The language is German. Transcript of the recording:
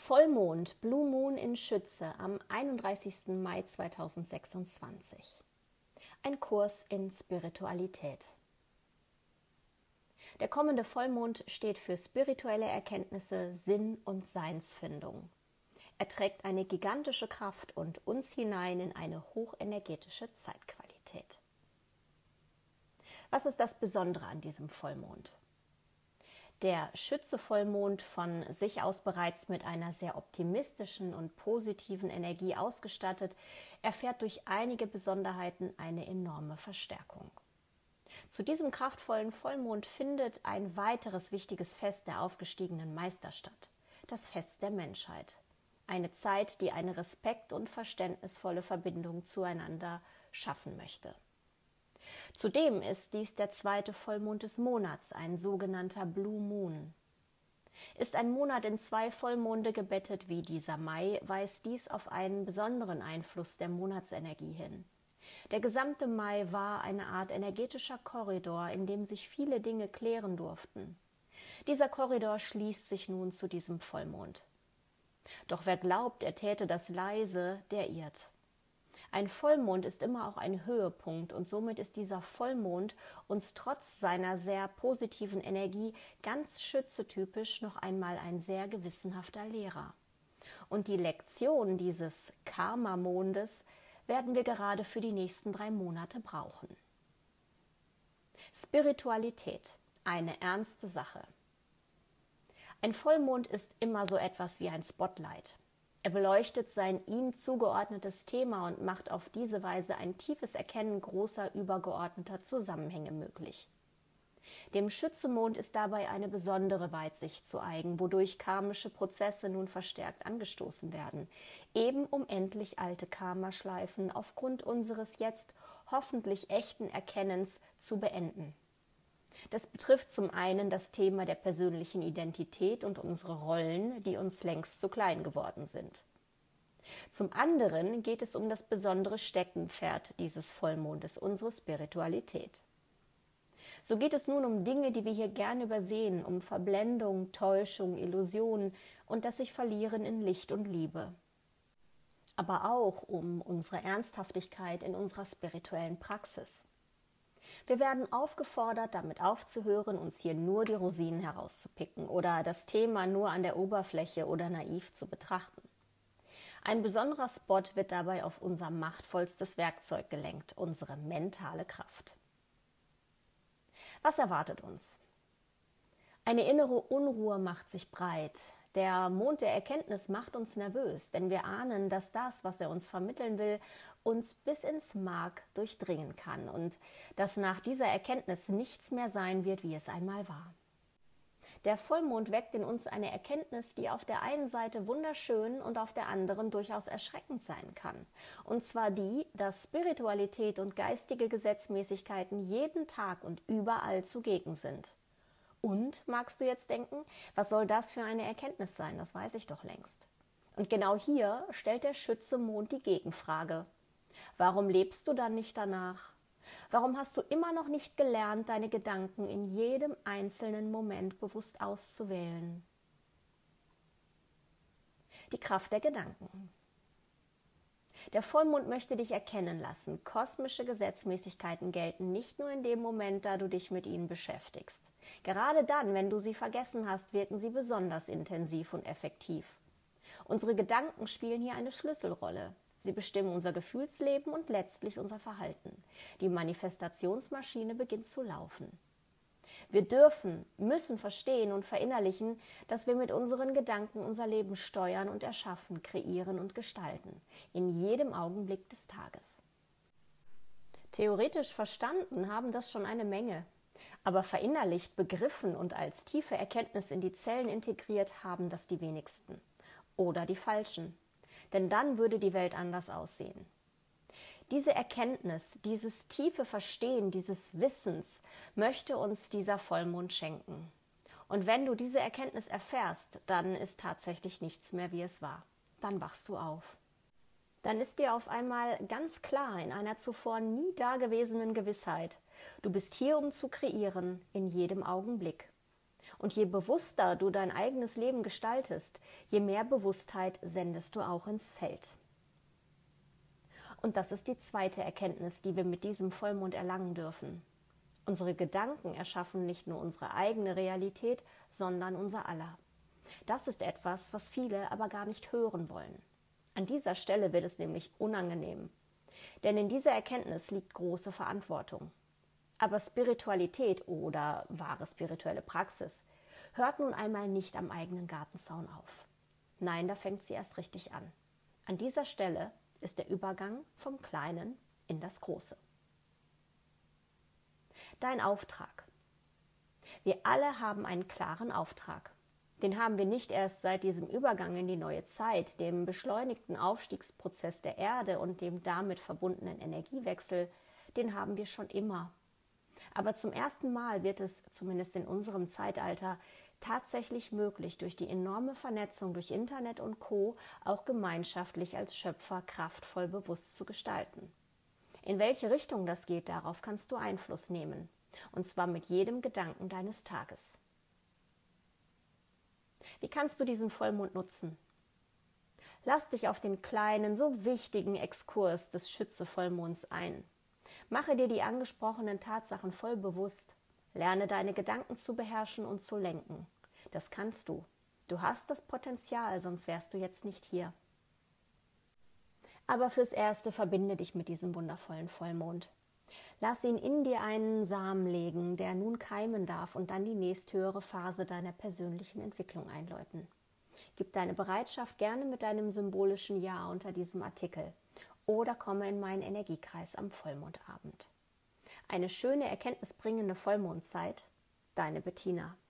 Vollmond, Blue Moon in Schütze am 31. Mai 2026. Ein Kurs in Spiritualität. Der kommende Vollmond steht für spirituelle Erkenntnisse, Sinn und Seinsfindung. Er trägt eine gigantische Kraft und uns hinein in eine hochenergetische Zeitqualität. Was ist das Besondere an diesem Vollmond? Der Schütze-Vollmond, von sich aus bereits mit einer sehr optimistischen und positiven Energie ausgestattet, erfährt durch einige Besonderheiten eine enorme Verstärkung. Zu diesem kraftvollen Vollmond findet ein weiteres wichtiges Fest der aufgestiegenen Meister statt, das Fest der Menschheit. Eine Zeit, die eine respekt- und verständnisvolle Verbindung zueinander schaffen möchte. Zudem ist dies der zweite Vollmond des Monats, ein sogenannter Blue Moon. Ist ein Monat in 2 Vollmonde gebettet wie dieser Mai, weist dies auf einen besonderen Einfluss der Monatsenergie hin. Der gesamte Mai war eine Art energetischer Korridor, in dem sich viele Dinge klären durften. Dieser Korridor schließt sich nun zu diesem Vollmond. Doch wer glaubt, er täte das leise, der irrt. Ein Vollmond ist immer auch ein Höhepunkt und somit ist dieser Vollmond uns trotz seiner sehr positiven Energie ganz schützetypisch noch einmal ein sehr gewissenhafter Lehrer. Und die Lektion dieses Karma-Mondes werden wir gerade für die nächsten 3 Monate brauchen. Spiritualität, eine ernste Sache. Ein Vollmond ist immer so etwas wie ein Spotlight. Er beleuchtet sein ihm zugeordnetes Thema und macht auf diese Weise ein tiefes Erkennen großer, übergeordneter Zusammenhänge möglich. Dem Schütze-Mond ist dabei eine besondere Weitsicht zu eigen, wodurch karmische Prozesse nun verstärkt angestoßen werden, eben um endlich alte Karmaschleifen aufgrund unseres jetzt hoffentlich echten Erkennens zu beenden. Das betrifft zum einen das Thema der persönlichen Identität und unsere Rollen, die uns längst zu klein geworden sind. Zum anderen geht es um das besondere Steckenpferd dieses Vollmondes, unsere Spiritualität. So geht es nun um Dinge, die wir hier gern übersehen, um Verblendung, Täuschung, Illusion und das sich verlieren in Licht und Liebe. Aber auch um unsere Ernsthaftigkeit in unserer spirituellen Praxis. Wir werden aufgefordert, damit aufzuhören, uns hier nur die Rosinen herauszupicken oder das Thema nur an der Oberfläche oder naiv zu betrachten. Ein besonderer Spot wird dabei auf unser machtvollstes Werkzeug gelenkt, unsere mentale Kraft. Was erwartet uns? Eine innere Unruhe macht sich breit. Der Mond der Erkenntnis macht uns nervös, denn wir ahnen, dass das, was er uns vermitteln will, uns bis ins Mark durchdringen kann und dass nach dieser Erkenntnis nichts mehr sein wird, wie es einmal war. Der Vollmond weckt in uns eine Erkenntnis, die auf der einen Seite wunderschön und auf der anderen durchaus erschreckend sein kann. Und zwar die, dass Spiritualität und geistige Gesetzmäßigkeiten jeden Tag und überall zugegen sind. Und, magst du jetzt denken, was soll das für eine Erkenntnis sein? Das weiß ich doch längst. Und genau hier stellt der Schütze-Mond die Gegenfrage. Warum lebst du dann nicht danach? Warum hast du immer noch nicht gelernt, deine Gedanken in jedem einzelnen Moment bewusst auszuwählen? Die Kraft der Gedanken. Der Vollmond möchte dich erkennen lassen. Kosmische Gesetzmäßigkeiten gelten nicht nur in dem Moment, da du dich mit ihnen beschäftigst. Gerade dann, wenn du sie vergessen hast, wirken sie besonders intensiv und effektiv. Unsere Gedanken spielen hier eine Schlüsselrolle. Sie bestimmen unser Gefühlsleben und letztlich unser Verhalten. Die Manifestationsmaschine beginnt zu laufen. Wir müssen verstehen und verinnerlichen, dass wir mit unseren Gedanken unser Leben steuern und erschaffen, kreieren und gestalten. In jedem Augenblick des Tages. Theoretisch verstanden haben das schon eine Menge. Aber verinnerlicht, begriffen und als tiefe Erkenntnis in die Zellen integriert haben das die wenigsten. Oder die Falschen. Denn dann würde die Welt anders aussehen. Diese Erkenntnis, dieses tiefe Verstehen, dieses Wissens möchte uns dieser Vollmond schenken. Und wenn du diese Erkenntnis erfährst, dann ist tatsächlich nichts mehr, wie es war. Dann wachst du auf. Dann ist dir auf einmal ganz klar in einer zuvor nie dagewesenen Gewissheit, du bist hier, um zu kreieren, in jedem Augenblick. Und je bewusster du dein eigenes Leben gestaltest, je mehr Bewusstheit sendest du auch ins Feld. Und das ist die zweite Erkenntnis, die wir mit diesem Vollmond erlangen dürfen. Unsere Gedanken erschaffen nicht nur unsere eigene Realität, sondern unser aller. Das ist etwas, was viele aber gar nicht hören wollen. An dieser Stelle wird es nämlich unangenehm. Denn in dieser Erkenntnis liegt große Verantwortung. Aber Spiritualität oder wahre spirituelle Praxis hört nun einmal nicht am eigenen Gartenzaun auf. Nein, da fängt sie erst richtig an. An dieser Stelle ist der Übergang vom Kleinen in das Große. Dein Auftrag. Wir alle haben einen klaren Auftrag. Den haben wir nicht erst seit diesem Übergang in die neue Zeit, dem beschleunigten Aufstiegsprozess der Erde und dem damit verbundenen Energiewechsel, den haben wir schon immer. Aber zum ersten Mal wird es, zumindest in unserem Zeitalter, tatsächlich möglich, durch die enorme Vernetzung durch Internet und Co. auch gemeinschaftlich als Schöpfer kraftvoll bewusst zu gestalten. In welche Richtung das geht, darauf kannst du Einfluss nehmen. Und zwar mit jedem Gedanken deines Tages. Wie kannst du diesen Vollmond nutzen? Lass dich auf den kleinen, so wichtigen Exkurs des Schütze-Vollmonds ein. Mache dir die angesprochenen Tatsachen voll bewusst. Lerne deine Gedanken zu beherrschen und zu lenken. Das kannst du. Du hast das Potenzial, sonst wärst du jetzt nicht hier. Aber fürs Erste verbinde dich mit diesem wundervollen Vollmond. Lass ihn in dir einen Samen legen, der nun keimen darf und dann die nächsthöhere Phase deiner persönlichen Entwicklung einläuten. Gib deine Bereitschaft gerne mit deinem symbolischen Ja unter diesem Artikel oder komme in meinen Energiekreis am Vollmondabend. Eine schöne, erkenntnisbringende Vollmondzeit, deine Bettina.